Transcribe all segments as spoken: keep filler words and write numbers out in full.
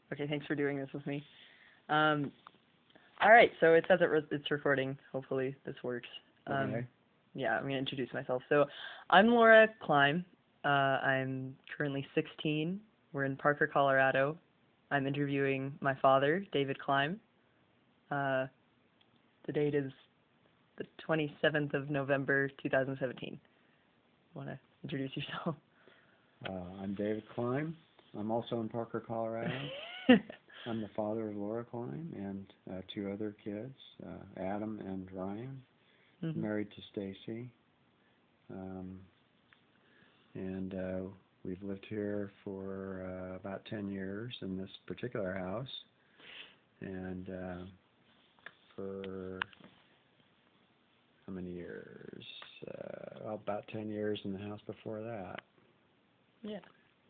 Okay, thanks for doing this with me. Um, all right, so it says it re- it's recording. Hopefully this works. Um, Okay. yeah, I'm going to introduce myself. So I'm Laura Klein. Uh, I'm currently sixteen. We're in Parker, Colorado. I'm interviewing my father, David Klein. Uh, the date is the twenty-seventh of November, two thousand seventeen. Want to introduce yourself? Uh, I'm David Klein. I'm also in Parker, Colorado. I'm the father of Laura Klein and uh, two other kids, uh, Adam and Ryan, mm-hmm. married to Stacy. Um, and uh, we've lived here for uh, about ten years in this particular house. And uh, for how many years? Uh, well, about ten years in the house before that. Yeah.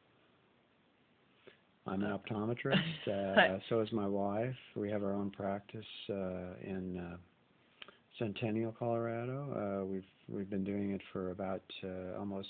I'm an optometrist. Uh, so is my wife. We have our own practice uh, in uh, Centennial, Colorado. Uh, we've we've been doing it for about uh, almost.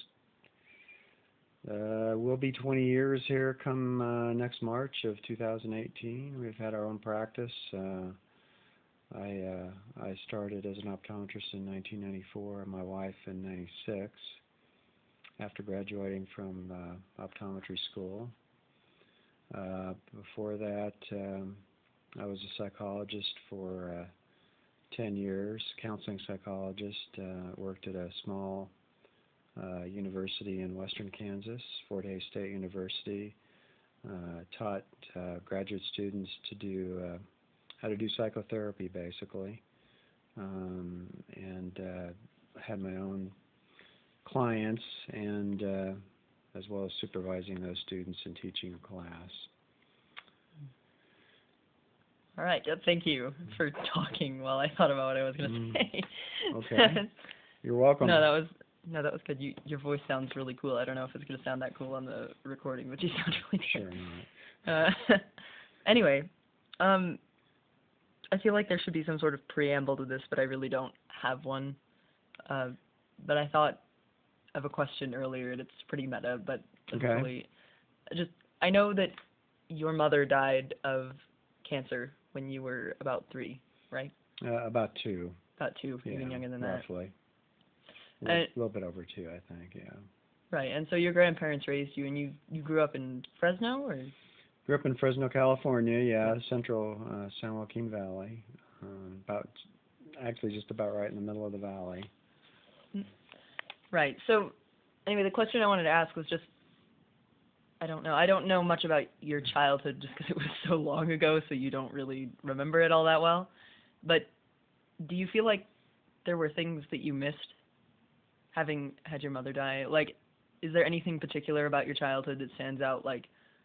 Uh, we'll be twenty years here come uh, next March of two thousand eighteen. We've had our own practice. Uh, I uh, I started as an optometrist in nineteen ninety-four. My wife in ninety-six. After graduating from uh, optometry school. Uh, before that, um, I was a psychologist for uh, ten years, counseling psychologist. Uh, worked at a small uh, university in western Kansas, Fort Hays State University. Uh, taught uh, graduate students to do uh, how to do psychotherapy, basically, um, and uh, had my own clients and uh, as well as supervising those students and teaching a class. All right. Yep, thank you for talking while I thought about what I was going to Mm. say. Okay. You're welcome. no, that was no, that was good. You, your voice sounds really cool. I don't know if it's going to sound that cool on the recording, but you sound really good. Sure not. Uh, anyway, um, I feel like there should be some sort of preamble to this, but I really don't have one. Uh, but I thought of a question earlier. It's pretty meta, but essentially, Okay. just I know that your mother died of cancer when you were about three, right? Uh, about two. About two, Yeah, even younger than that. roughly. A little, Uh, little bit over two, I think. Yeah. Right, and so your grandparents raised you, and you you grew up in Fresno, or? Grew up in Fresno, California. Yeah, central uh, San Joaquin Valley. Um, about actually just about right in the middle of the valley. Right. So, anyway, the question I wanted to ask was just, I don't know. I don't know much about your childhood just because it was so long ago, so you don't really remember it all that well. But do you feel like there were things that you missed having had your mother die? Like, is there anything particular about your childhood that stands out, like,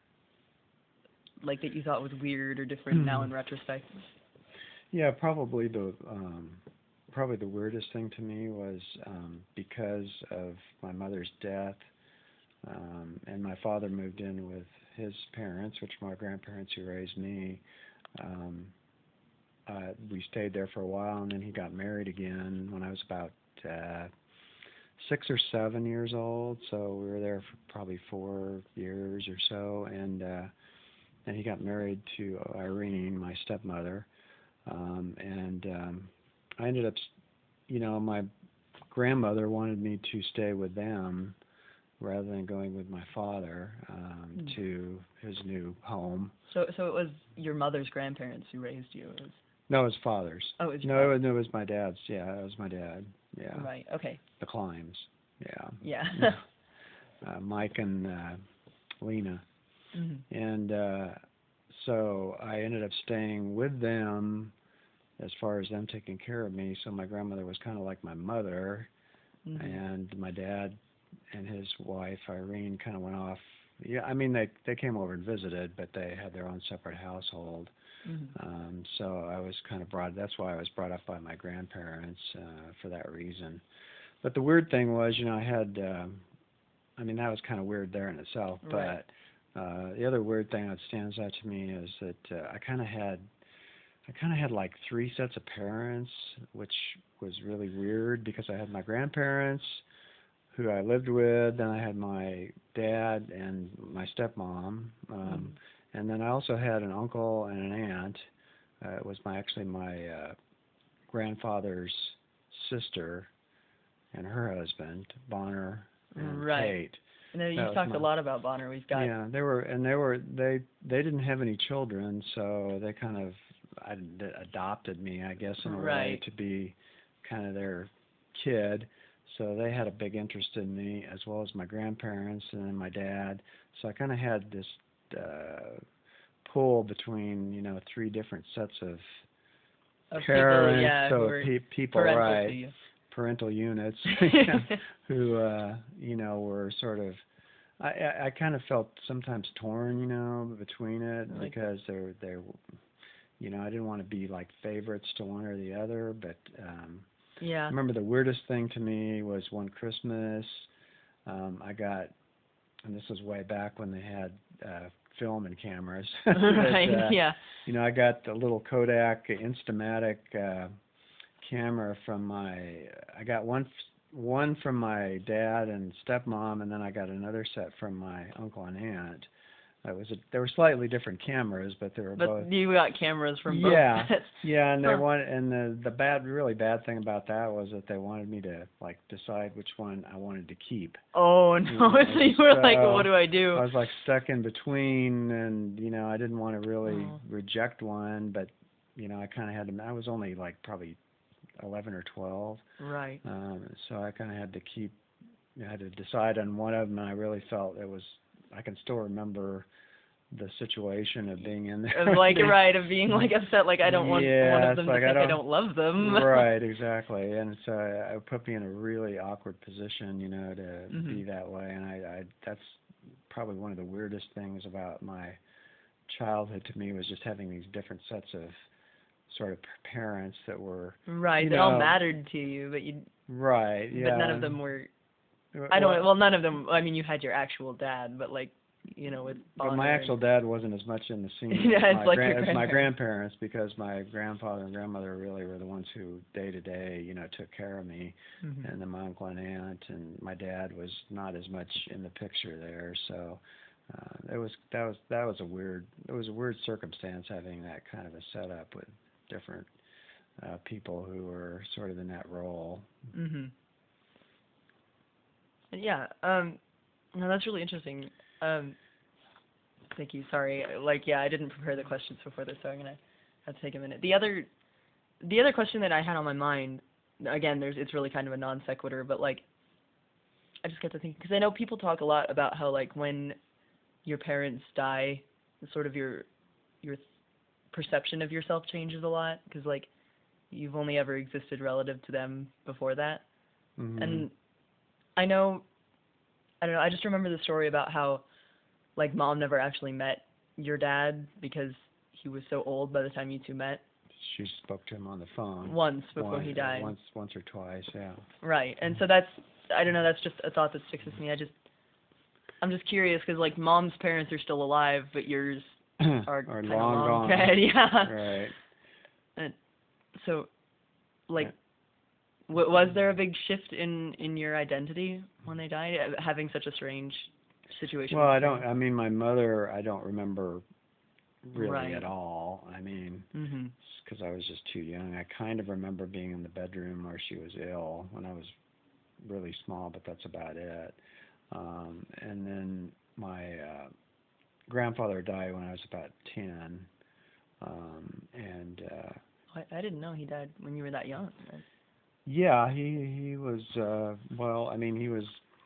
like that you thought was weird or different now in retrospect? Yeah, probably the um, probably the weirdest thing to me was um, because of my mother's death, um, and my father moved in with his parents, which were my grandparents who raised me. Um, uh, we stayed there for a while, and then he got married again when I was about uh, six or seven years old. So we were there for probably four years or so, and uh, and he got married to Irene, my stepmother. Um, and um, I ended up, you know, my grandmother wanted me to stay with them rather than going with my father um, mm. to his new home. So, so it was your mother's grandparents who raised you? It was... No, it was father's. Oh, it was no, father. no, it was my dad's. Yeah, it was my dad. Yeah. Right. Okay. The Climbs. Yeah. Yeah. uh, Mike and uh, Lena. Mm-hmm. And uh, so I ended up staying with them as far as them taking care of me. So my grandmother was kind of like my mother, mm-hmm. and my dad and his wife Irene kind of went off. Yeah, I mean they they came over and visited, but they had their own separate household. Mm-hmm. Um, so I was kind of brought. That's why I was brought up by my grandparents uh, for that reason. But the weird thing was, you know, I had. Um, I mean, that was kind of weird there in itself, right. but uh, the other weird thing that stands out to me is that uh, I kind of had, I kind of had like three sets of parents, which was really weird because I had my grandparents, who I lived with, then I had my dad and my stepmom, um, mm. and then I also had an uncle and an aunt. Uh, it was my actually my uh, grandfather's sister and her husband, Bonner and Right. Kate. And then That you've was talked my- a lot about Bonner. We've got Yeah, they were, and they were, they they didn't have any children, so they kind of I, adopted me, I guess, in a way Right. to be kind of their kid. So they had a big interest in me, as well as my grandparents and then my dad. So I kind of had this uh, pull between, you know, three different sets of, of people, parents, yeah, who so are pe- people, parental right, to you. parental units, who, uh, you know, were sort of, I, I, I kind of felt sometimes torn, you know, between it, Like- because they're, they're, you know, I didn't want to be like favorites to one or the other, but um, I Yeah. remember the weirdest thing to me was one Christmas, um, I got, and this was way back when they had uh, film and cameras. but, Right. uh, Yeah. You know, I got a little Kodak Instamatic uh, camera from my, I got one one from my dad and stepmom, and then I got another set from my uncle and aunt. It was a, they were slightly different cameras, but they were But both. you got cameras from both Yeah, sets. yeah, and they Huh. wanted, and the the bad, really bad thing about that was that they wanted me to like decide which one I wanted to keep. Oh no! Yeah, So you were like, so "What do I do?" I was like stuck in between, and you know, I didn't want to really Oh. reject one, but you know, I kind of had to. I was only like probably eleven or twelve, Right. um, so I kind of had to keep. I had to decide on one of them, and I really felt it was. I can still remember the situation of being in there. Of like right of being like upset, like I don't want Yeah, one of it's them like to I think I don't- don't love them. Right, exactly, and so it put me in a really awkward position, you know, to Mhm. be that way, and I, I that's probably one of the weirdest things about my childhood to me was just having these different sets of sort of parents that were Right. You They all know- mattered to you, but you right, yeah, but none of them were. I don't. Well, none of them. I mean, you had your actual dad, but like, you know, with But Bonner my and- actual dad wasn't as much in the scene Yeah, as, it's my, like gran- your as my grandparents. grandparents, because my grandfather and grandmother really were the ones who day to day, you know, took care of me, Mhm. and then my uncle and aunt, and my dad was not as much in the picture there. So uh, it was that was that was a weird it was a weird circumstance having that kind of a setup with different uh, people who were sort of in that role. Mhm. Yeah. Um. No, that's really interesting. Um. Thank you. Sorry. Like, yeah, I didn't prepare the questions before this, so I'm gonna have to take a minute. The other, the other question that I had on my mind, again, there's it's really kind of a non sequitur, but like, I just got to think because I know people talk a lot about how like when your parents die, sort of your your perception of yourself changes a lot because like you've only ever existed relative to them before that. Mhm. And I know, I don't know, I just remember the story about how, like, mom never actually met your dad because he was so old by the time you two met. She spoke to him on the phone Once before One- he died. Once, once or twice, yeah. Right. And so that's, I don't know, that's just a thought that sticks with me. I just, I'm just curious because, like, mom's parents are still alive, but yours are, Are kind of long long gone. dead. Yeah. Right. And so, like, Yeah. w- was there a big shift in, in your identity when they died, uh, having such a strange situation? Well, with I your don't. parents? I mean, my mother, I don't remember really Right. at all. I mean, Mhm. because I was just too young. I kind of remember being in the bedroom where she was ill when I was really small, but that's about it. Um, and then my uh, grandfather died when I was about ten, um, and uh, I, I didn't know he died when you were that young. yeah, he he was uh, well. I mean, he was.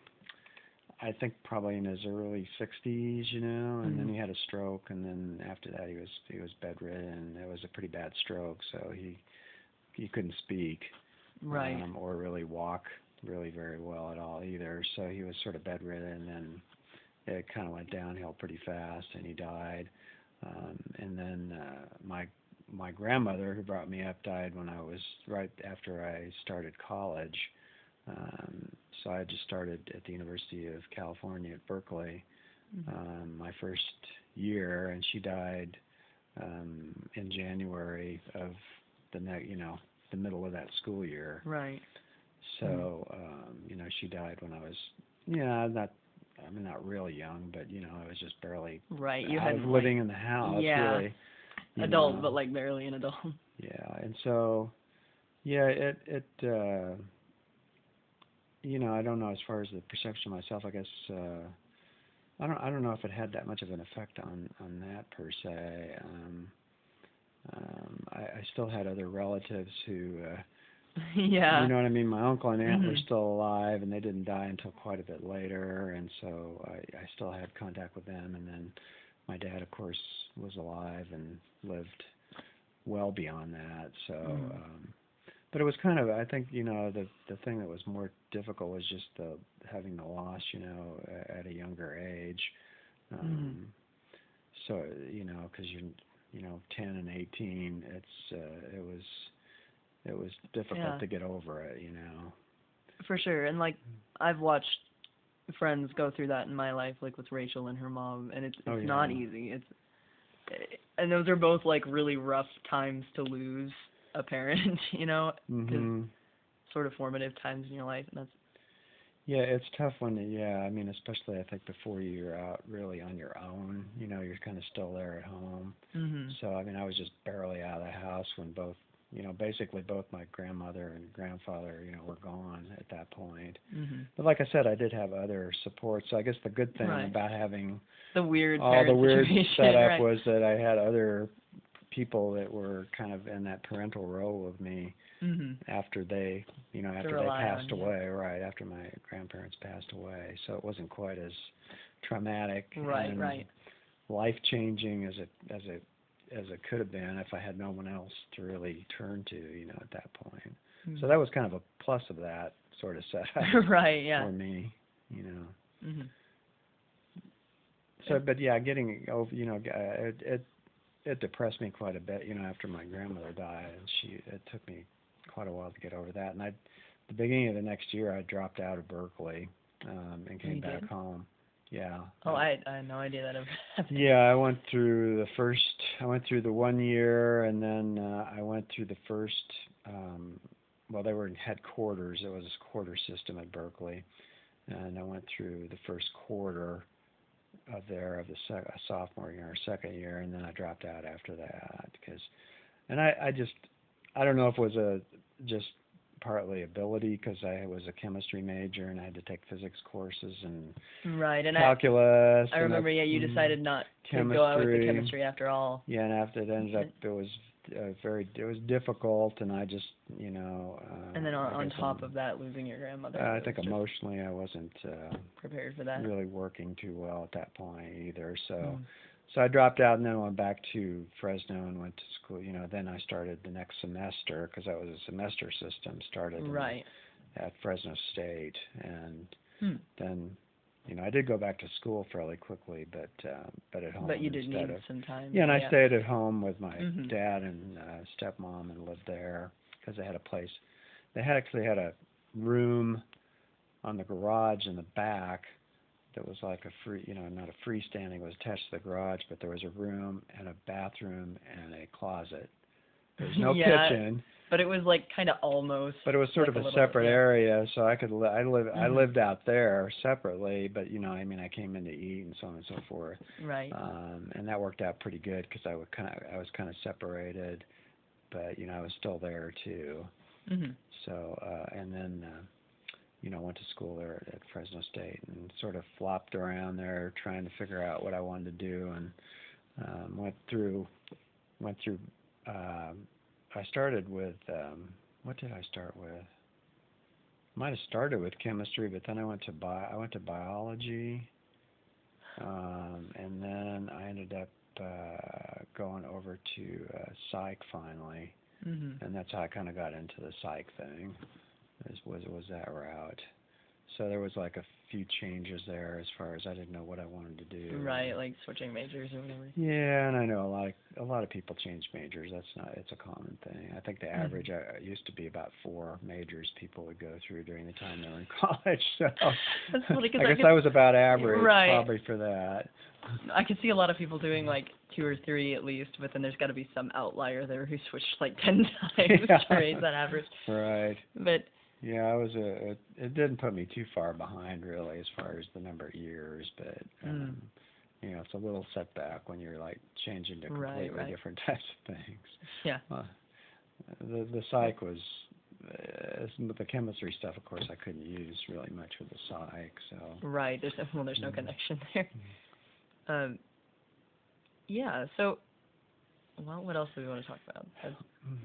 I think probably in his early sixties, you know, and then Mhm. he had a stroke, and then after that he was he was bedridden. It was a pretty bad stroke, so he he couldn't speak, Right. um, or really walk really very well at all either. So he was sort of bedridden, and it kind of went downhill pretty fast, and he died. Um, and then uh, my my grandmother, who brought me up, died when I was right after I started college. Um, so I just started at the University of California at Berkeley, Mhm. um, my first year, and she died um, in January of the ne- you know the middle of that school year. Right. So um, you know she died when I was yeah not I mean, not really young, but you know, I was just barely Right. You out had of living in the house, yeah, really. You adult, know. but like barely an adult. Yeah, and so, yeah, it it. Uh, you know, I don't know as far as the perception of myself. I guess uh, I don't I don't know if it had that much of an effect on on that per se. Um, um, I, I still had other relatives who. Uh, yeah. You know what I mean? My uncle and aunt Mhm. were still alive, and they didn't die until quite a bit later, and so I, I still had contact with them. And then my dad, of course, was alive and lived well beyond that. So, Mhm. um, but it was kind of, I think, you know, the the thing that was more difficult was just the having the loss, you know, at a younger age. Um, Mhm. So, you know, because you're, you know, ten and eighteen, it's uh, it was. It was difficult Yeah. to get over it, you know. For sure. And like I've watched friends go through that in my life, like with Rachel and her mom, and it's it's Oh, yeah. not easy. It's and those are both like really rough times to lose a parent, you know, because Mhm. sort of formative times in your life, and that's Yeah, it's tough when yeah, I mean, especially I think before you're out really on your own, you know, you're kind of still there at home. mhm. So, I mean, I was just barely out of the house when both, you know, basically both my grandmother and grandfather, you know, were gone at that point. Mhm. But like I said, I did have other support. So I guess the good thing Right. about having The weird all the parent weird situation, setup right. was that I had other people that were kind of in that parental role of me Mhm. after they, you know, To after they rely passed on, yeah. away, right, after my grandparents passed away. So it wasn't quite as traumatic Right, and right. life-changing as it as it as it could have been if I had no one else to really turn to, you know, at that point. Mhm. So that was kind of a plus of that sort of setup right, yeah. for me, you know. Mhm. So, but yeah, getting over, you know, uh, it, it it depressed me quite a bit, you know, after my grandmother died, and she it took me quite a while to get over that. And I, the beginning of the next year, I dropped out of Berkeley um, and came You back did? home. Yeah. Oh, I, I I had no idea that ever happened. yeah, I went through the first. I went through the one year, and then uh, I went through the first. Um, well, they were in headquarters. It was a quarter system at Berkeley, and I went through the first quarter of there of the sec- sophomore year or second year, and then I dropped out after that because, and I, I just, I don't know if it was a just partly ability because I was a chemistry major and I had to take physics courses and Right, and calculus. I I and remember, I, yeah, you mm, decided not to chemistry. go out with the chemistry after all. Yeah, and after it ended up, it was uh, very, it was difficult, and I just, you know. Uh, And then on, I on guess top I'm, of that, losing your grandmother. uh, I it think was just emotionally I wasn't uh, prepared for that. really working too well at that point either. So, Mm. so I dropped out and then went back to Fresno and went to school. You know, then I started the next semester because that was a semester system. Started Right. in, at Fresno State, and Hmm. then, you know, I did go back to school fairly quickly, but uh, but at home But you did instead need of. some time. Yeah, and I yeah. stayed at home with my Mhm. dad and uh, stepmom and lived there because they had a place. They had actually had a room on the garage in the back that was like a free, you know, not a freestanding, it was attached to the garage, but there was a room and a bathroom and a closet. There was no yeah, kitchen, but it was like kind of almost. but it was sort like of a, a little, separate yeah. area, so I could li- I live I Mhm. lived out there separately, but you know, I mean, I came in to eat and so on and so forth, Right. um, and that worked out pretty good because I would kind of I was kind of separated, but you know, I was still there too. Mhm. So uh, and then. Uh, you know, went to school there at Fresno State and sort of flopped around there trying to figure out what I wanted to do, and um, went through, went through, um, I started with, um, what did I start with? Might have started with chemistry, but then I went to bi- I went to biology, um, and then I ended up uh, going over to uh, psych finally, Mhm. and that's how I kind of got into the psych thing. Was, was was that route? So there was like a few changes there as far as I didn't know what I wanted to do. Right, like switching majors or whatever. Yeah, and I know a lot of a lot of people change majors. That's not it's a common thing. I think the average Mhm. uh, used to be about four majors people would go through during the time they were in college. So That's funny, 'cause I I guess could- I was about average Right. probably for that. I can see a lot of people doing like two or three at least, but then there's got to be some outlier there who switched like ten times Yeah. to raise that average. Right. But Yeah, I was a. It, it didn't put me too far behind, really, as far as the number of years, but um, Mm. you know, it's a little setback when you're like changing to Right, completely right. different types of things. Yeah. Uh, the the psych was, uh, with the chemistry stuff, of course, I couldn't use really much with the psych, so. Right. There's well, there's no Mm. connection there. Um. Yeah. So, well, what else do we want to talk about? That's, um,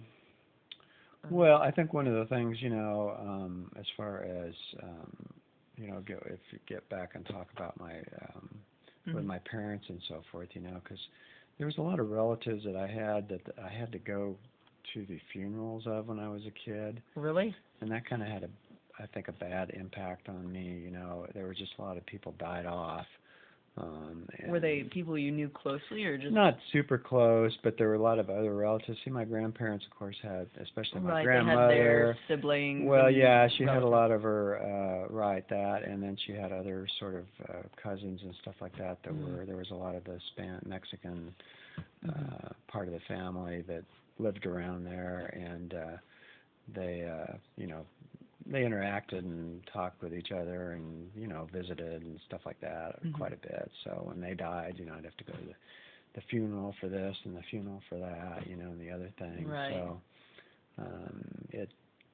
Well, I think one of the things, you know, um, as far as, um, you know, go, if you get back and talk about my, um, mm-hmm. with my parents and so forth, you know, because there was a lot of relatives that I had that I had to go to the funerals of when I was a kid. Really? And that kind of had a, I think, a bad impact on me. You know, there were just a lot of people died off. Um, Were they people you knew closely, or just not super close, but there were a lot of other relatives. See, my grandparents, of course, had, especially my right? grandmother. They had their siblings. Well, and yeah, she relatives. had a lot of her, uh, right, that, and then she had other sort of uh, cousins and stuff like that that Mm. were, there was a lot of the Span Mexican uh, Mm-hmm. part of the family that lived around there, and uh, they, uh, you know, they interacted and talked with each other and, you know, visited and stuff like that Mm-hmm. quite a bit. So when they died, you know, I'd have to go to the, the funeral for this and the funeral for that, you know, and the other thing. Right. So um, it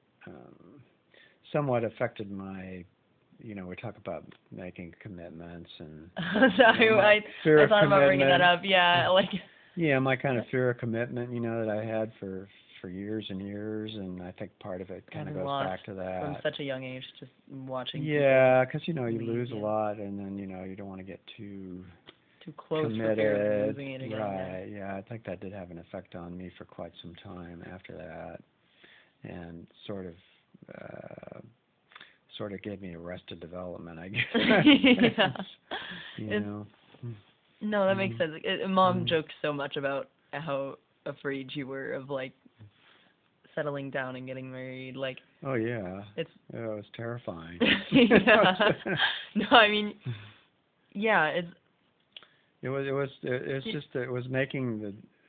um, somewhat affected my, you know, we talk about making commitments and Sorry, you know, I, fear I of thought about bringing that commitment. up. Yeah, like. Yeah, my kind of fear of commitment, you know, that I had for for years and years, and I think part of it kind of goes back to that. From such a young age, just watching. Yeah, because you know you leave, lose yeah. a lot, and then you know you don't want to get too too close committed. for fear of losing it again. Right? Yeah. yeah, I think that did have an effect on me for quite some time after that, and sort of uh, sort of gave me arrested development, I guess. yeah. you it's, know. No, that makes Mm-hmm. sense. It, Mom Mm-hmm. joked so much about how afraid you were of like settling down and getting married. Like. Oh yeah. It's. Oh, it was terrifying. yeah. No, I mean. Yeah, it's. It was. It was. It was just. It was making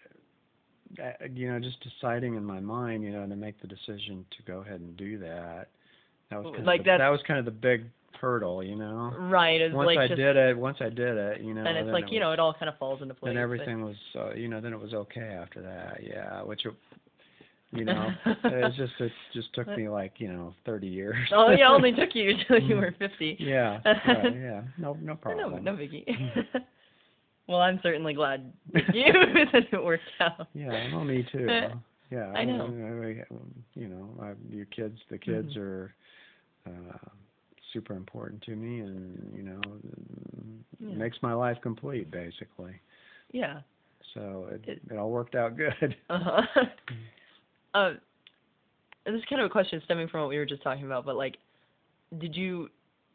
the. Uh, you know, just deciding in my mind, you know, to make the decision to go ahead and do that. That was kind like of the, that. That was kind of the big hurdle, you know. Right. It's once like I just, did it, once I did it, you know. And it's then like it you was, know, it all kind of falls into place. Then everything was, uh, you know, then it was okay after that. Yeah, which, you know, it just it just took me like you know thirty years. Oh yeah, only took you until you were fifty. Yeah. Right, yeah. No. No problem. No, no biggie. Well, I'm certainly glad that you that it worked out. Yeah, well, me too. Yeah, I know. I, I, you know, I, your kids, the kids mm-hmm. are uh, super important to me, and you know, yeah. it makes my life complete, basically. Yeah. So it it, it all worked out good. Uh-huh. uh This is kind of a question stemming from what we were just talking about, but like, did you?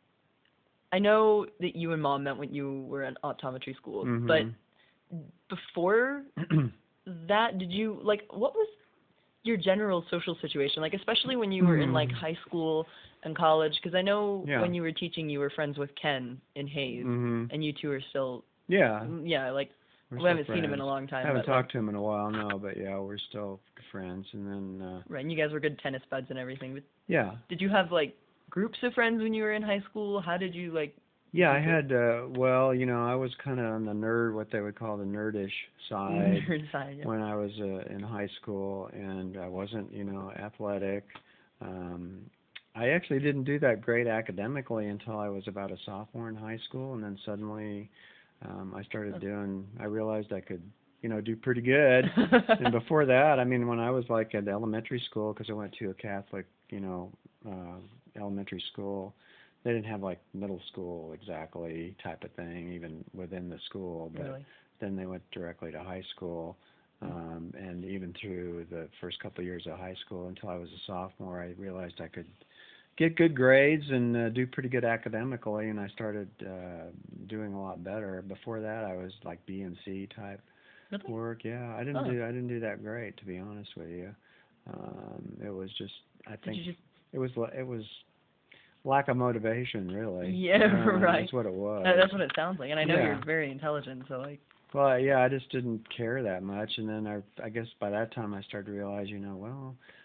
I know that you and Mom met when you were in optometry school, mm-hmm. but before that, did you like what was your general social situation like, especially when you were in like high school and college? Because I know yeah. when you were teaching, you were friends with Ken in Hayes, mm-hmm. and you two are still yeah yeah like we're we haven't friends. seen him in a long time. I haven't but, talked like, to him in a while, no, but yeah, we're still friends. And then uh, right, and you guys were good tennis buds and everything. But yeah. did you have like groups of friends when you were in high school? How did you like? Yeah, I had, uh, well, you know, I was kind of on the nerd, what they would call the nerdish side, Nerd side, yeah. when I was uh, in high school, and I wasn't, you know, athletic. Um, I actually didn't do that great academically until I was about a sophomore in high school, and then suddenly um, I started doing, I realized I could, you know, do pretty good. And before that, I mean, when I was like at elementary school, because I went to a Catholic, you know, uh, elementary school, they didn't have like middle school exactly type of thing, even within the school. But really? Then they went directly to high school, um, and even through the first couple of years of high school until I was a sophomore, I realized I could get good grades and uh, do pretty good academically, and I started uh, doing a lot better. Before that, I was like B and C type really? work. Yeah, I didn't oh. do I didn't do that great, to be honest with you. Um, it was just I Did think you just... it was it was. lack of motivation, really. Yeah, um, right. That's what it was. That, that's what it sounds like, and I know yeah. you're very intelligent, so like. Well, yeah, I just didn't care that much, and then I, I guess by that time I started to realize, you know, well,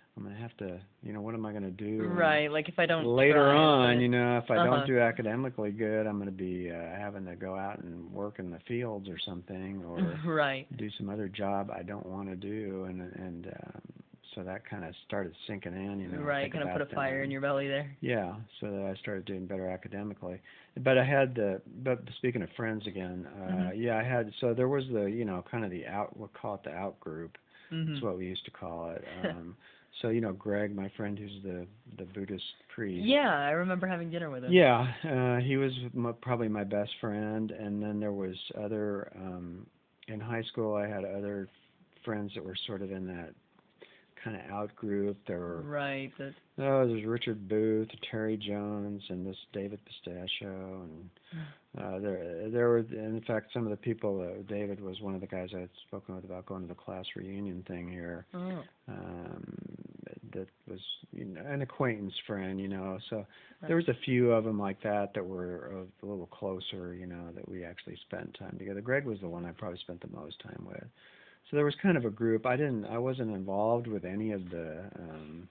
I'm gonna have to, you know, what am I gonna do? Right, like if I don't later try, on, but- you know, if I uh-huh. don't do academically good, I'm gonna be uh, having to go out and work in the fields or something, or right. do some other job I don't want to do, and and um, so that kind of started sinking in, you know. Right, kind of put a fire in your belly there. Yeah, so that I started doing better academically. But I had the, but speaking of friends again, uh, Mhm. yeah, I had, so there was the, you know, kind of the out, we'll call it the out group. Mhm. That's what we used to call it. Um, so, you know, Greg, my friend who's the, the Buddhist priest. Yeah, I remember having dinner with him. Yeah, uh, he was my, probably my best friend. And then there was other, um, in high school I had other friends that were sort of in that kind of out group. There were, right. That, oh, there's Richard Booth, Terry Jones, and this David Pistachio, and uh, there there were, in fact, some of the people. Uh, David was one of the guys I had spoken with about going to the class reunion thing here. oh. Um, that was, you know, an acquaintance friend, you know. So Right. there was a few of them like that that were uh, a little closer, you know, that we actually spent time together. Greg was the one I probably spent the most time with. So there was kind of a group. I didn't, I wasn't involved with any of the, um,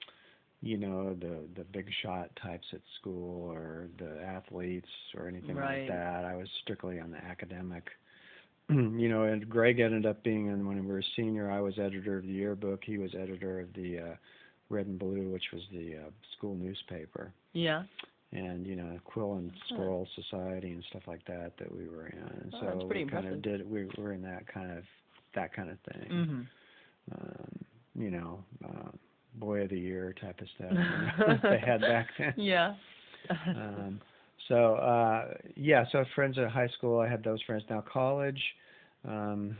you know, the the big shot types at school or the athletes or anything Right. like that. I was strictly on the academic. You know, and Greg ended up being, and when we were a senior, I was editor of the yearbook. He was editor of the uh, Red and Blue, which was the uh, school newspaper. Yeah. And, you know, Quill and Squirrel Society and stuff like that that we were in. And Oh, so that's pretty we kind impressive. of did, we were in that kind of, that kind of thing. Mhm. Um, you know, uh, Boy of the Year type of stuff, you know, they had back then. Yeah. um, so, uh, yeah, so friends at high school, I had those friends. Now college, um,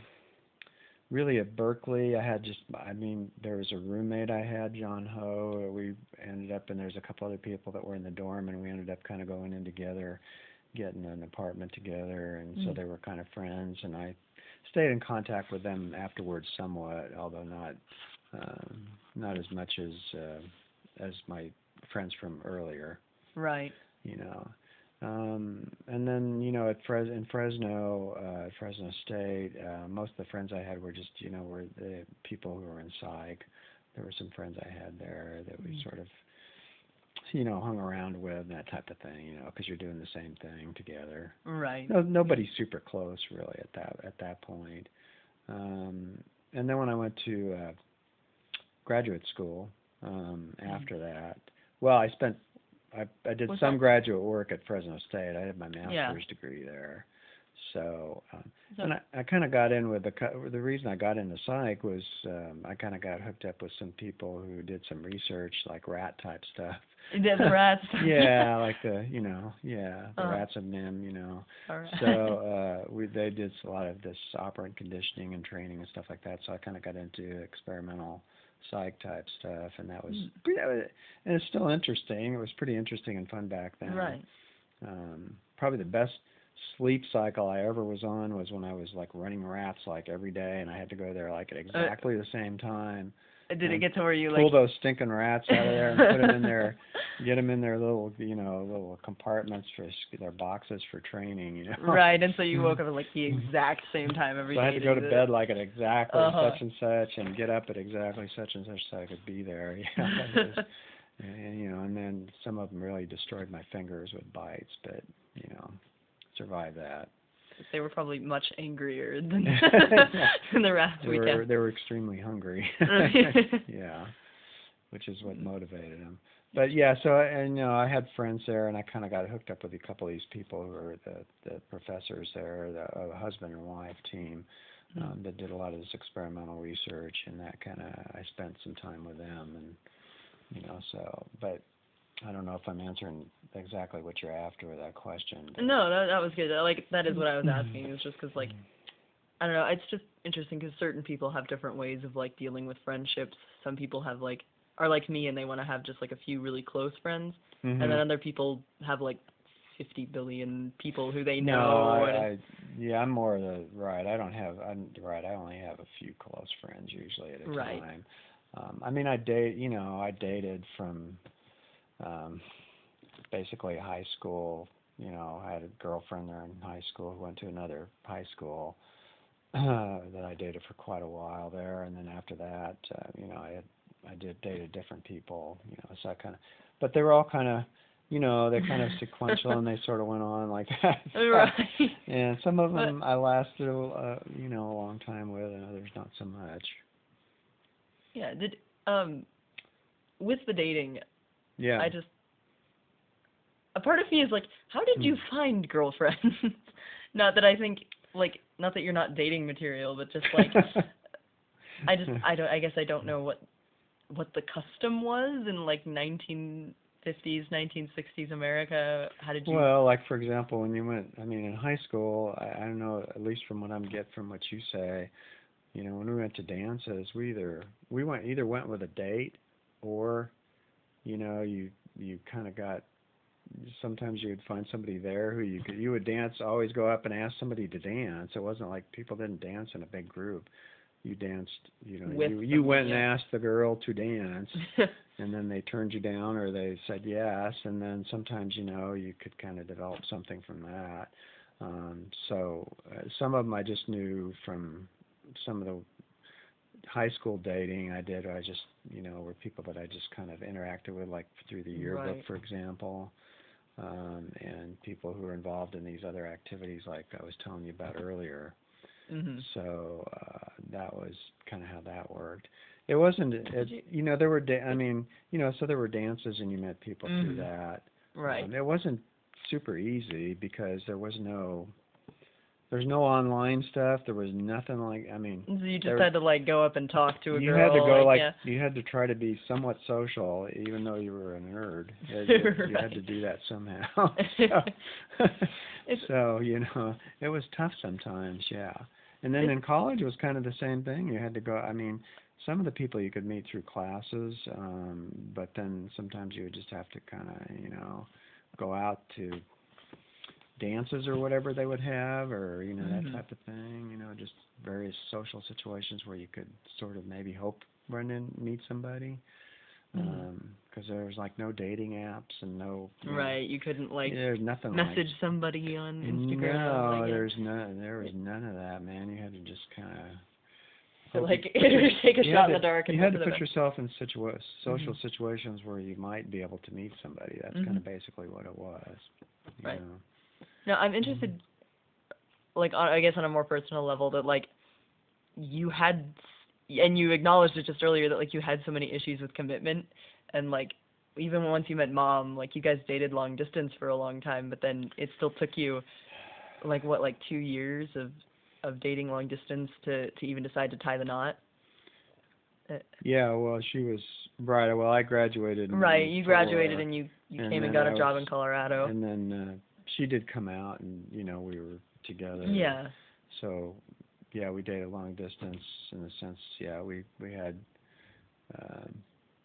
really at Berkeley, I had just, I mean, there was a roommate I had, John Ho. We ended up, and there's a couple other people that were in the dorm, and we ended up kind of going in together, getting an apartment together, and so Mm. they were kind of friends, and I stayed in contact with them afterwards somewhat, although not um, not as much as uh, as my friends from earlier. Right. You know. Um, and then, you know, at Fres- in Fresno, uh, Fresno State, uh, most of the friends I had were just, you know, were the people who were in psych. There were some friends I had there that we Mm. sort of, you know, hung around with, that type of thing, you know, because you're doing the same thing together. Right. No, nobody's super close really at that at that point. Um, and then when I went to uh, graduate school um, after that, well, I spent I, I did What's some that? graduate work at Fresno State. I had my master's Yeah. degree there. So, um, So- and I, I kind of got in with the co- the reason I got into psych was um, I kind of got hooked up with some people who did some research, like rat type stuff. Yeah, the rats. Yeah, like the, you know, yeah, the Uh-huh. rats of Nim, you know. All right. So uh, we they did a lot of this operant conditioning and training and stuff like that. So I kind of got into experimental psych type stuff, and that was, Mm. yeah, and it's still interesting. It was pretty interesting and fun back then. Right. Um, probably the best sleep cycle I ever was on was when I was like running rats like every day, and I had to go there like at exactly the same time. Did it and get to where you Pull like those stinking rats out of there and put them in their, get them in their little, you know, little compartments for s- their boxes for training, you know. right? And so you woke up at like the exact same time every So day. I had to go to do bed it. like at exactly Uh-huh. such and such, and get up at exactly such and such so I could be there. Yeah, that was, and, you know, and then some of them really destroyed my fingers with bites, but you know, survived that. They were probably much angrier than, than the rats They we were kept. they were extremely hungry. Yeah, which is what motivated them. But yeah, so and you know, I had friends there, and I kind of got hooked up with a couple of these people who were the the professors there, the uh, husband and wife team. Um, that did a lot of this experimental research, and that kind of, I spent some time with them, and you know, so, but I don't know if I'm answering exactly what you're after with that question. No, that that was good. Like that is what I was asking. It was just because like I don't know. It's just interesting because certain people have different ways of like dealing with friendships. Some people have like are like me and they want to have just like a few really close friends, Mm-hmm. and then other people have like fifty billion people who they know. No, I, and I, yeah, I'm more the, right, I don't have, I'm, right, I only have a few close friends usually at a Right. time. Um, I mean, I date, you know, I dated from um, basically high school, you know, I had a girlfriend there in high school who went to another high school uh, that I dated for quite a while there, and then after that, uh, you know, I had I did dated different people, you know, so I kind of, but they were all kind of, you know, they're kind of sequential and they sort of went on like that. Right. And some of them But, I lasted, uh, you know, a long time with, and others not so much. yeah. Did um, with the dating, Yeah. I just a part of me is like, how did you find girlfriends? Not that I think like, not that you're not dating material, but just like, I just I don't I guess I don't know what what the custom was in like nineteen fifties, nineteen sixties America. How did you? Well, like for example, when you went, I mean, in high school, I, I don't know, at least from what I'm get from what you say, you know, when we went to dances, we either we went either went with a date, or, you know, you you kind of got. Sometimes you would find somebody there who you could you would dance. Always go up and ask somebody to dance. It wasn't like people didn't dance in a big group. You danced, you know, With you you someone, went yeah. and asked the girl to dance. And then they turned you down or they said yes, and then sometimes, you know, you could kind of develop something from that. Um, so uh, some of them I just knew from some of the high school dating I did. I just, you know, were people that I just kind of interacted with, like through the yearbook, Right. for example, um, and people who were involved in these other activities like I was telling you about earlier. Mhm. So uh, that was kind of how that worked. It wasn't, it, you- you know, there were, da- I mean, you know, so there were dances and you met people through Mhm. that. Right. Um, it wasn't super easy because there was no, there's no online stuff. There was nothing like, I mean, So you just there, had to like go up and talk to a you girl. had to go like, yeah. you had to try to be somewhat social, even though you were a nerd. You, you, you had to Right. do that somehow. so, so, you know, it was tough sometimes, yeah. And then in college it was kind of the same thing. You had to go, I mean, some of the people you could meet through classes, um, but then sometimes you would just have to kind of, you know, go out to dances or whatever they would have, or, you know, Mhm. that type of thing, you know, just various social situations where you could sort of maybe hope run in, meet somebody. Because Mhm. um, there was like no dating apps and no, you know, Right. You couldn't like yeah, there's nothing message like, somebody on Instagram. no, Like, yeah. there's none, there was none of that, man. You had to just kind of So hope like you- take a you shot had in the to- dark and You had hope to for the put best. yourself in situa- social Mhm. situations where you might be able to meet somebody. That's Mhm. kind of basically what it was. You Right. know. Now I'm interested, like on, I guess on a more personal level, that like you had, and you acknowledged it just earlier that like you had so many issues with commitment, and like even once you met mom, like you guys dated long distance for a long time, but then it still took you like what like two years of of dating long distance to to even decide to tie the knot. Uh, Yeah, well, she was right. Well, I graduated. In right, you graduated ninety-four, and you you and came and then got I a job was- in Colorado. And then uh, she did come out, and you know we were together. Yeah. So, yeah, we dated long distance in the sense. Yeah, we we had um,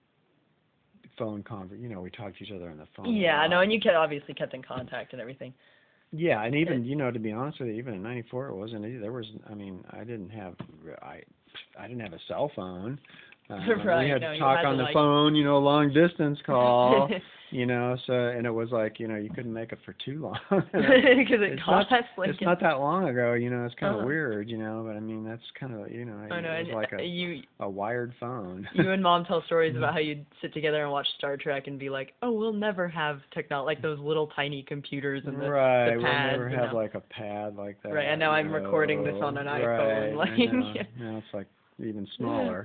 phone conver. You know, we talked to each other on the phone. a Yeah, lot. no, and you kept obviously kept in contact and everything. Yeah, and even It- you know, to be honest with you, even in ninety-four, it wasn't easy. There was, I mean, I didn't have, I, I didn't have a cell phone. Uh, Right, we had no, to you talk had on to, the like- phone, you know, long distance call, you know. So, and it was like, you know, you couldn't make it for too long. Because it it's costs not, like it's not that long ago, you know. It's kind of Uh-huh. weird, you know. But I mean, that's kind of, you know, I know, it was and like uh, a you a wired phone. you and mom tell stories about how you'd sit together and watch Star Trek and be like, oh, we'll never have technology, like those little tiny computers and the, right, the we'll pads. never and have now- like a pad like that. Right, and now you I'm recording this on an know. iPhone, Right, like, I know. yeah. Now it's like even smaller.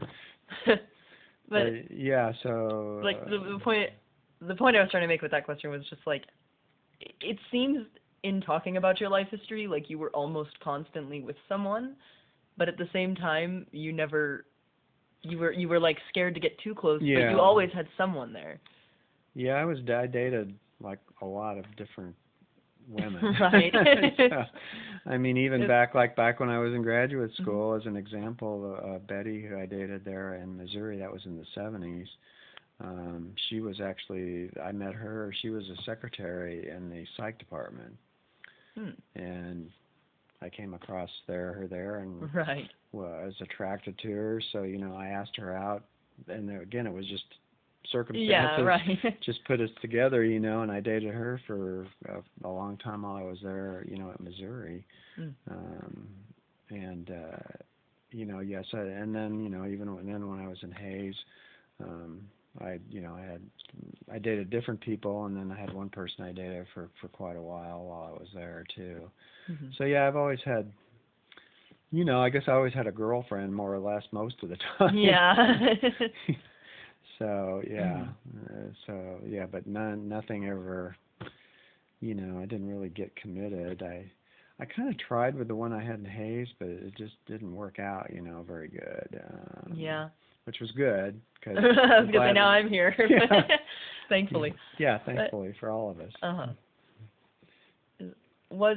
But Uh, yeah, so like the, uh, the point the point I was trying to make with that question was just like it, it seems in talking about your life history like you were almost constantly with someone, but at the same time you never you were you were like scared to get too close, but Yeah. you always had someone there. yeah, I was I dated like a lot of different women. Right. So, I mean, even It- back like back when I was in graduate Mhm. school, as an example, uh, Betty, who I dated there in Missouri, that was in the seventies. Um, she was actually I met her. She was a secretary in the psych department, Hmm. and I came across there her there and Right. was attracted to her. So you know, I asked her out, and there, again, it was just circumstances. Yeah, right. Just put us together, you know, and I dated her for a, a long time while I was there, you know, at Missouri. Mm. Um, and, uh, you know, yes, I, and then, you know, even when, then when I was in Hayes, Um, I, you know, I had, I dated different people, and then I had one person I dated for, for quite a while while I was there too. Mm-hmm. So yeah, I've always had, you know, I guess I always had a girlfriend more or less most of the time. Yeah. So yeah, Mm-hmm. uh, so yeah, but none, nothing ever, you know, I didn't really get committed. I, I kind of tried with the one I had in Hayes, but it just didn't work out, you know, very good. Um, Yeah. Which was good because I was gonna say now I'm here. Yeah. Thankfully. Yeah, thankfully but, for all of us. Uh huh. Was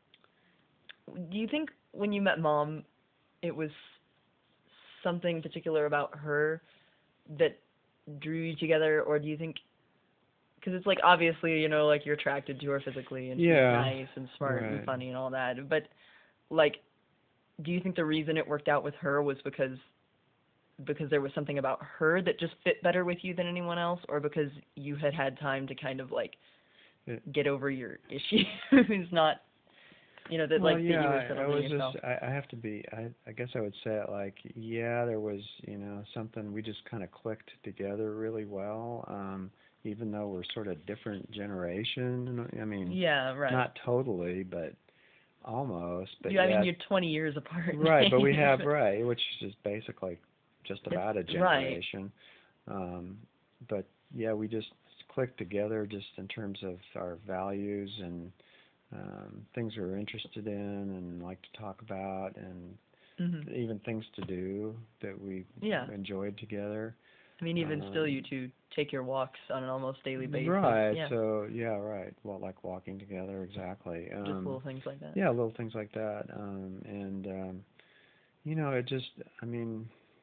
do you think when you met Mom, it was something particular about her that drew you together, or do you think? Because it's like obviously, you know, like you're attracted to her physically, and she's yeah. nice and smart right. and funny and all that. But like, do you think the reason it worked out with her was because because there was something about her that just fit better with you than anyone else, or because you had had time to kind of like it, get over your issues, not, you know, that well, like yeah, that you were settling I was yourself? just, I, I have to be, I, I guess I would say it like, yeah, there was, you know, something, we just kind of clicked together really well, um, even though we're sort of different generation. I mean, yeah, right. Not totally, but almost. But yeah, I yeah, mean, you're twenty years apart. Right, but we have, right, which is basically just about it's, a generation. Right. Um, but yeah, we just clicked together just in terms of our values and um, things we were interested in and like to talk about, and mm-hmm. even things to do that we yeah. enjoyed together. I mean, even um, still, you two take your walks on an almost daily basis. Right, yeah. so, yeah, right. Well, like walking together, exactly. Um, just little things like that. Yeah, little things like that. Um, and, um, you know, it just, I mean,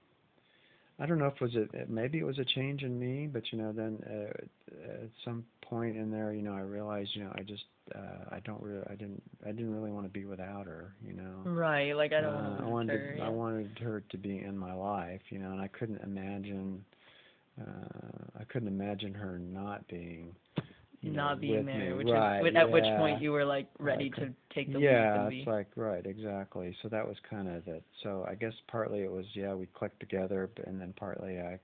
I don't know if it was a, maybe it was a change in me, but, you know, then uh, at some point in there, you know, I realized, you know, I just, uh, I don't really, I didn't, I didn't really want to be without her, you know. Right, like I don't uh, want to I wanted her, to, yeah. I wanted her to be in my life, you know, and I couldn't imagine, uh, I couldn't imagine her not being, you not know, being with there, me. which right, is, at yeah. which point you were like ready okay. to take the yeah, leap and be. it's like, right, exactly. So that was kind of it. So I guess partly it was, yeah, we clicked together, and then partly I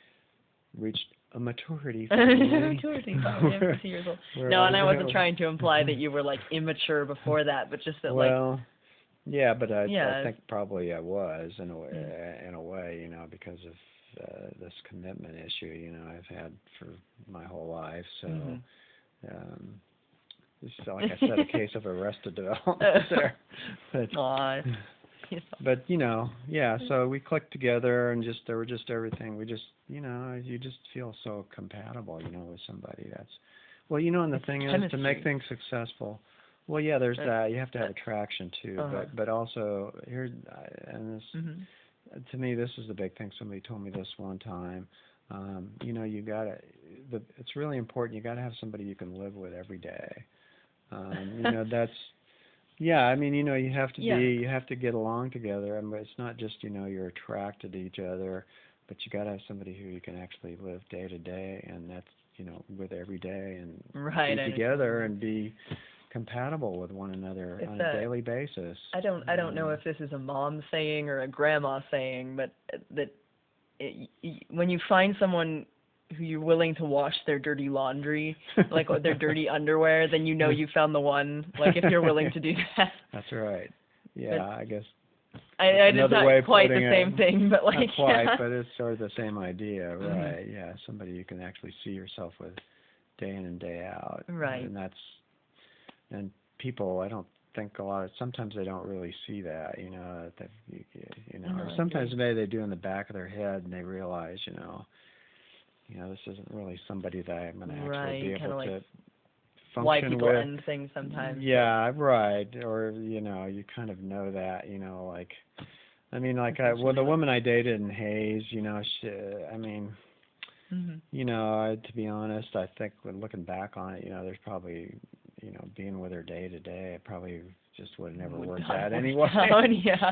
reached a maturity. maturity, oh, yeah, fifty years old. No, and I wasn't trying to imply that you were like immature before that, but just that well, like. yeah, but I, yeah. I think probably I was in a way, mm. in a way, you know, because of uh, this commitment issue, you know, I've had for my whole life. So, mm-hmm. um, it's like I said, a case of arrested development there. But, Aww. but you know, yeah. So we clicked together, and just there were just everything. We just, you know, you just feel so compatible, you know, with somebody. That's, well, you know, and the it's thing chemistry. is to make things successful. Well, yeah, there's that. You have to have attraction too, uh-huh. but but also here, and this, mm-hmm. to me, this is the big thing. Somebody told me this one time. Um, you know, you gotta. The, it's really important. You gotta have somebody you can live with every day. Um, you know, that's. Yeah, I mean, you know, you have to yeah. be. You have to get along together. I mean, it's not just, you know, you're attracted to each other, but you gotta have somebody who you can actually live day to day, and that's, you know, with every day, and right, be together and be compatible with one another it's on a, a daily basis. I don't I don't um, know if this is a mom saying or a grandma saying, but that it, when you find someone who you're willing to wash their dirty laundry, like their dirty underwear, then you know you found the one. Like if you're willing to do that. That's right. Yeah, but I guess. I, I it's not quite the same it, thing, but like. Not quite, yeah. but it's sort of the same idea, right? Mm-hmm. Yeah, somebody you can actually see yourself with, day in and day out. Right. And that's. And people, I don't think a lot of, sometimes they don't really see that, you know, that you, you know, no, or sometimes maybe they do in the back of their head and they realize, you know, you know, this isn't really somebody that I'm going to actually right, be able like to function why people with. end things sometimes. Yeah, right. Or, you know, you kind of know that, you know, like, I mean, like, I, well, the woman I dated in Hayes, you know, she, I mean, mm-hmm. you know, to be honest, I think when looking back on it, you know, there's probably, you know, being with her day to day, it probably just would have never would worked out out anyway. Down, yeah.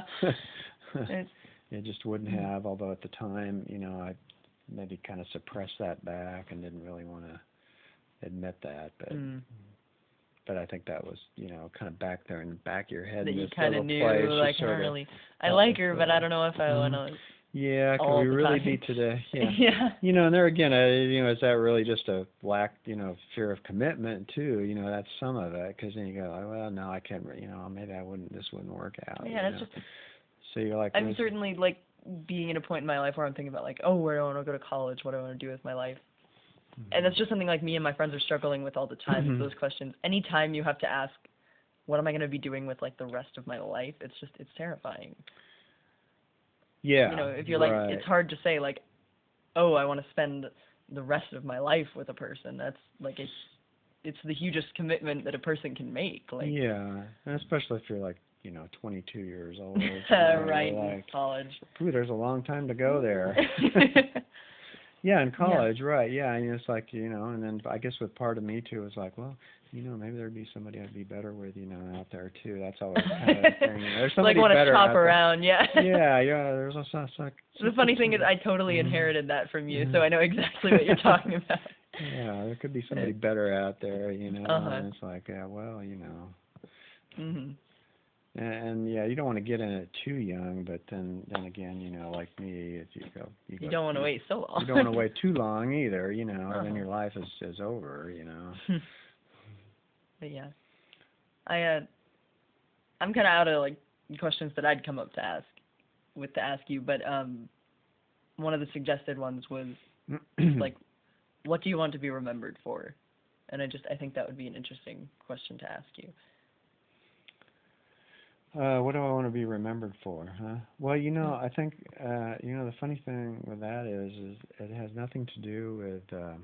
It just wouldn't have, although at the time, you know, I maybe kind of suppressed that back and didn't really want to admit that, but mm. but I think that was, you know, kind of back there in the back of your head. That in you this kind little of knew, place, like, I don't really, I like her, but I don't know if I want to. Yeah, can all we the really time. be today? Yeah. Yeah. You know, and there again, uh, you know, is that really just a lack, you know, fear of commitment too? You know, that's some of it, because then you go, like, well, no, I can't, re- you know, maybe I wouldn't, this wouldn't work out. Yeah, you that's know? just. So you're like, I'm where's- certainly like being at a point in my life where I'm thinking about like, oh, where do I want to go to college? What do I want to do with my life? And that's just something like me and my friends are struggling with all the time. Is those questions. Anytime you have to ask, what am I going to be doing with like the rest of my life? It's just it's terrifying. yeah, You know, if you're right. like, it's hard to say like, oh, I want to spend the rest of my life with a person. That's like it's it's the hugest commitment that a person can make. Like yeah, and especially if you're like, you know, twenty-two years old. You know, right like, in college. ooh, there's a long time to go there. Yeah, in college, yeah. Right? Yeah, and it's like, you know, and then I guess with part of me too is like, well, you know, maybe there'd be somebody I'd be better with, you know, out there too. That's always kind of a thing. You know, there's somebody like want better to chop out there. around, yeah. Yeah, yeah. There's also like. The funny thing is, I totally inherited that from you, so I know exactly what you're talking about. Yeah, there could be somebody better out there, you know. Uh-huh. And it's like, yeah, well, you know. Mhm. And, and yeah, you don't want to get in it too young, but then then again, you know, like me, if you go, you, You go, don't want to you, wait so long. You don't want to wait too long either, you know. Uh-huh. Then your life is is over, you know. But yeah, I uh, I'm kind of out of like questions that I'd come up to ask, with to ask you, but um, one of the suggested ones was like, what do you want to be remembered for? And I just I think that would be an interesting question to ask you. Uh, what do I want to be remembered for, huh? Well, you know, I think, uh, you know, the funny thing with that is, is it has nothing to do with, um,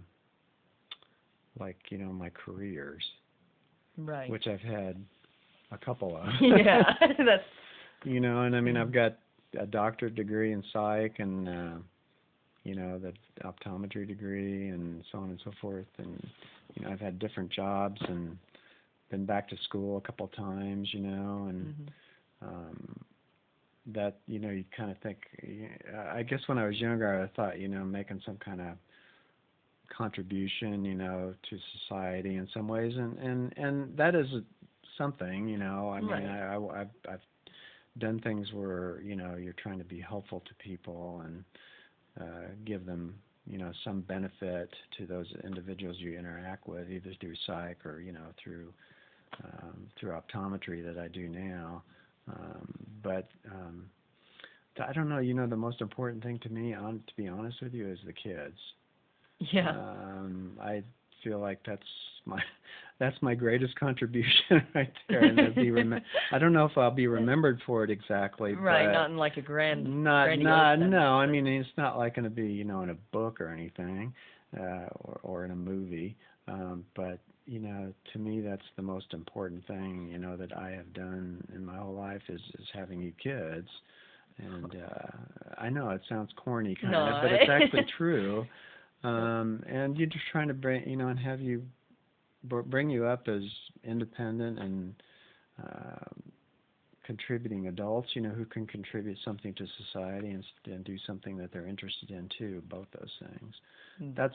like, you know, my careers. Right. Which I've had a couple of. Yeah, that's. You know, and I mean, I've got a doctorate degree in psych and, uh, you know, the optometry degree and so on and so forth. And, you know, I've had different jobs and been back to school a couple of times, you know, and mm-hmm. um, that, you know, you kind of think, I guess when I was younger, I thought, you know, making some kind of contribution, you know, to society in some ways, and, and, and that is something, you know, I mean, right. I, I, I've, I've done things where, you know, you're trying to be helpful to people and uh, give them, you know, some benefit to those individuals you interact with, either through psych or, you know, through um, through optometry that I do now. Um, but um, I don't know, you know, the most important thing to me, on to be honest with you, is the kids. Yeah. Um, I feel like that's my that's my greatest contribution right there. And to be rem- I don't know if I'll be remembered for it exactly. Right, but not in like a grand. Not, not, no. I mean, it's not like going to be, you know, in a book or anything, uh, or, or in a movie. Um, but you know, to me, that's the most important thing, you know, that I have done in my whole life is is having you kids. And uh, I know it sounds corny, kind no, of, but it's actually true. Um, and you're just trying to bring, you know, and have you bring you up as independent and uh, contributing adults, you know, who can contribute something to society and, and do something that they're interested in too. Both those things. Mm. That's,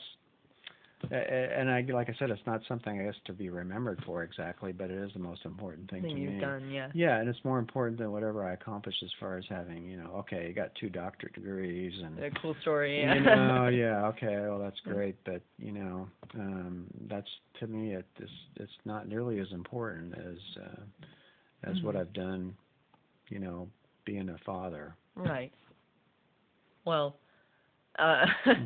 and I, like I said, it's not something I guess to be remembered for exactly, but it is the most important thing, thing to you've me. Done, yeah. Yeah, and it's more important than whatever I accomplished as far as having, you know, okay, you got two doctorate degrees and a cool story. Yeah. You know, yeah, okay, well that's great, but you know, um, that's to me it is it's not nearly as important as uh, as mm-hmm. what I've done, you know, being a father. Right. Well, uh,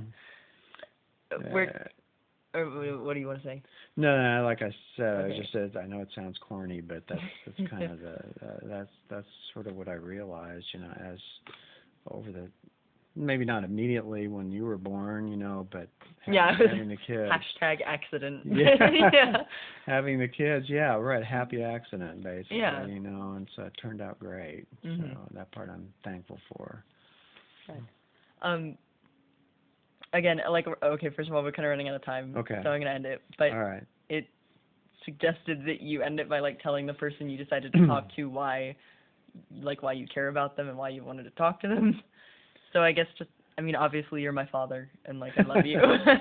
we're. Uh, Or what do you want to say? No, no, like I said, okay. I just said I know it sounds corny, but that's that's kind of the uh, that's that's sort of what I realized, you know, as over the maybe not immediately when you were born, you know, but having, yeah, having the kids. Hashtag accident. Yeah. yeah. Having the kids, yeah, right, happy accident basically, yeah. you know, and so it turned out great. Mm-hmm. So that part I'm thankful for. Okay. Um. Again, like, okay, first of all, we're kind of running out of time, okay. so I'm going to end it. But all right. It suggested that you end it by, like, telling the person you decided to talk to why, like, why you care about them and why you wanted to talk to them. So I guess just, I mean, obviously you're my father, and, like, I love you,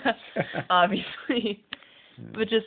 obviously. Yeah. But just...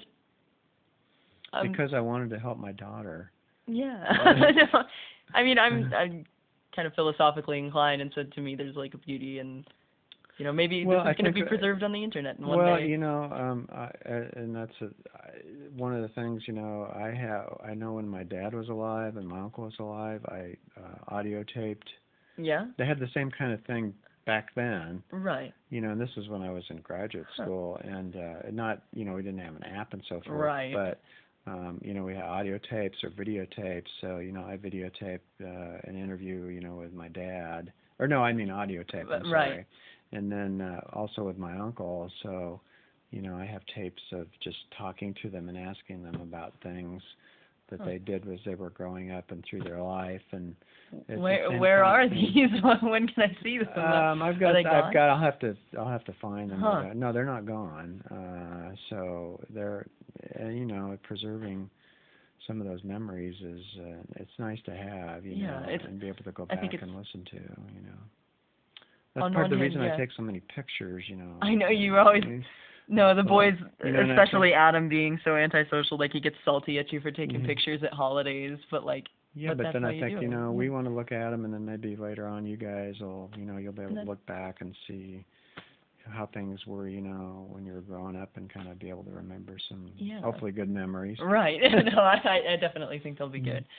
Um, because I wanted to help my daughter. Yeah. no, I mean, I'm... I'm kind of philosophically inclined and said to me, "There's like a beauty and." You know, maybe Well, this is going to be think, preserved on the internet in one well, day. you know, um, I, and that's a, I, one of the things. You know, I have. I know when my dad was alive and my uncle was alive, I uh, audio taped. Yeah. They had the same kind of thing back then. Right. You know, and this was when I was in graduate school, huh. and uh, not. You know, we didn't have an app and so forth. Right. But um, you know, we had audio tapes or videotapes. So you know, I videotaped uh, an interview. You know, with my dad. Or no, I mean audio tape. I'm right. sorry. And then uh, also with my uncle, so, you know, I have tapes of just talking to them and asking them about things that huh. they did as they were growing up and through their life. And it's where where are these? When can I see them? Um, I've got, I've got. I'll have to, I'll have to find them. Huh. No, they're not gone. Uh, so they're, uh, you know, preserving some of those memories is, uh, it's nice to have, you yeah, know, and be able to go back and listen to, you know. That's part of the reason hand, yeah. I take so many pictures, you know. I know you always. No, the boys, you know, especially Adam, being so antisocial, like he gets salty at you for taking mm-hmm. pictures at holidays, but like. Yeah, but, but then I think you, you know yeah. we want to look at them, and then maybe later on you guys will, you know, you'll be able to look back and see how things were, you know, when you were growing up, and kind of be able to remember some yeah. hopefully good memories. Right. no, I, I definitely think they'll be mm-hmm. good.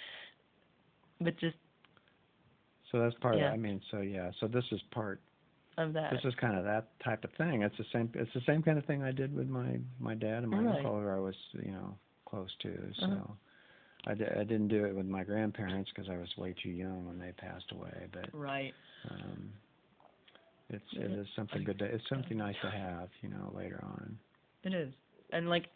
But just. So that's part. Yeah. Of, I mean, so yeah. So this is part. Of that. This is kind of that type of thing. It's the same. It's the same kind of thing I did with my my dad and my right. uncle, who I was, you know, close to. So uh-huh. I, d- I didn't do it with my grandparents because I was way too young when they passed away. But right. Um, it's it is something good. To, it's something nice to have, you know, later on. It is, and like,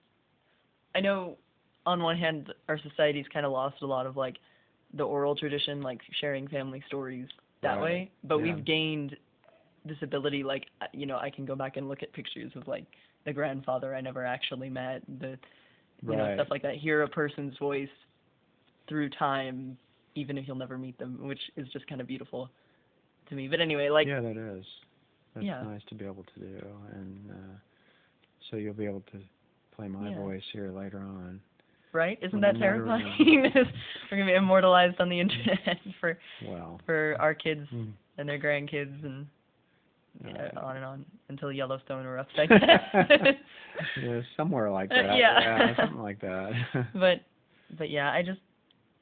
I know, on one hand, our society's kind of lost a lot of like, the oral tradition, like sharing family stories that right. way. But yeah. we've gained this ability, like, you know, I can go back and look at pictures of like the grandfather I never actually met, the, you right. know, stuff like that. Hear a person's voice through time, even if you'll never meet them, which is just kind of beautiful to me. But anyway, like. Yeah, that is. That's yeah. nice to be able to do, and uh, so you'll be able to play my yeah. voice here later on. Right? Isn't that terrifying? We're gonna be immortalized on the internet for well. for our kids mm. and their grandkids and yeah, uh, on and on until Yellowstone erupts, I guess. yeah, somewhere like that. Yeah. yeah, something like that. but but yeah, I just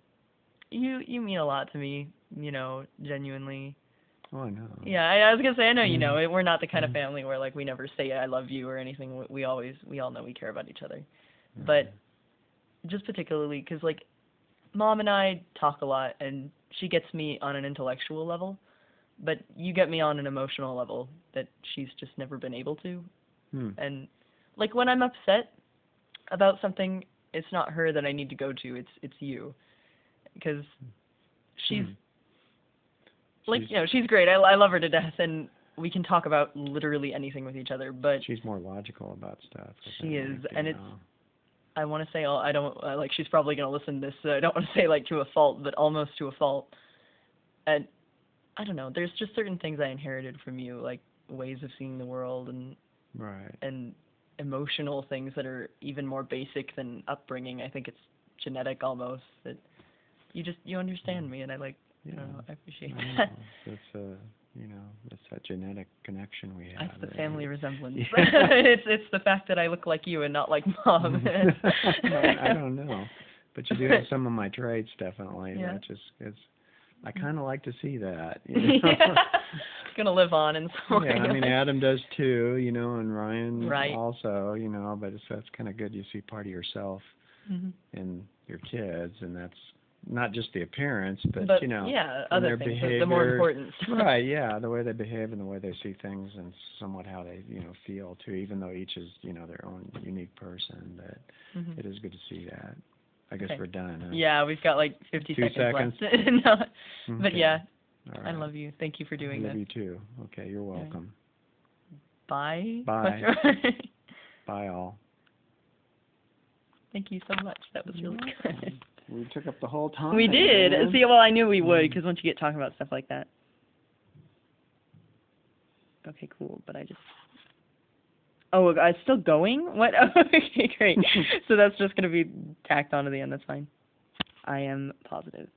you you mean a lot to me, you know, genuinely. Oh, I know. Yeah, I, I was gonna say I know you know mm. we're not the kind of family where like we never say I love you or anything. We always we all know we care about each other, mm. but just particularly because like Mom and I talk a lot and she gets me on an intellectual level, but you get me on an emotional level that she's just never been able to. Hmm. And like when I'm upset about something, it's not her that I need to go to, it's it's you, because she's hmm. like she's, you know she's great. I I love her to death, and we can talk about literally anything with each other. But she's more logical about stuff. She is, think, and know. it's. I want to say I don't uh, like she's probably gonna listen to this. So I don't want to say like to a fault, but almost to a fault. And I don't know. There's just certain things I inherited from you, like ways of seeing the world and right. and emotional things that are even more basic than upbringing. I think it's genetic almost that you just you understand me, and I like. Yeah. I don't know. I appreciate I that. It's a you know it's that genetic connection we have. That's the right? family resemblance. Yeah. it's it's the fact that I look like you and not like Mom. I don't know, but you do have some of my traits definitely. Yeah. Which is it's. I kind of like to see that. You know? Yeah. It's gonna live on in some way. Yeah, I mean Adam does too, you know, and Ryan right. also, you know. But it's that's kind of good. You see part of yourself mm-hmm. in your kids, and that's not just the appearance, but, but you know, yeah, other their things, behavior, the more important stuff. Right? Yeah, the way they behave and the way they see things, and somewhat how they, you know, feel too. Even though each is, you know, their own unique person, but mm-hmm. it is good to see that. I guess okay. we're done. Huh? Yeah, we've got like fifty Two seconds, seconds left. no, okay. But yeah, all right. I love you. Thank you for doing I love this. you too. Okay, you're welcome. Bye. Bye. Bye all. Thank you so much. That was really good. We took up the whole time. We did. Man. See, well, I knew we would, because once you get talking about stuff like that. Okay, cool. But I just. Oh, it's still going? What? Okay, great. So that's just going to be tacked onto the end. That's fine. I am positive.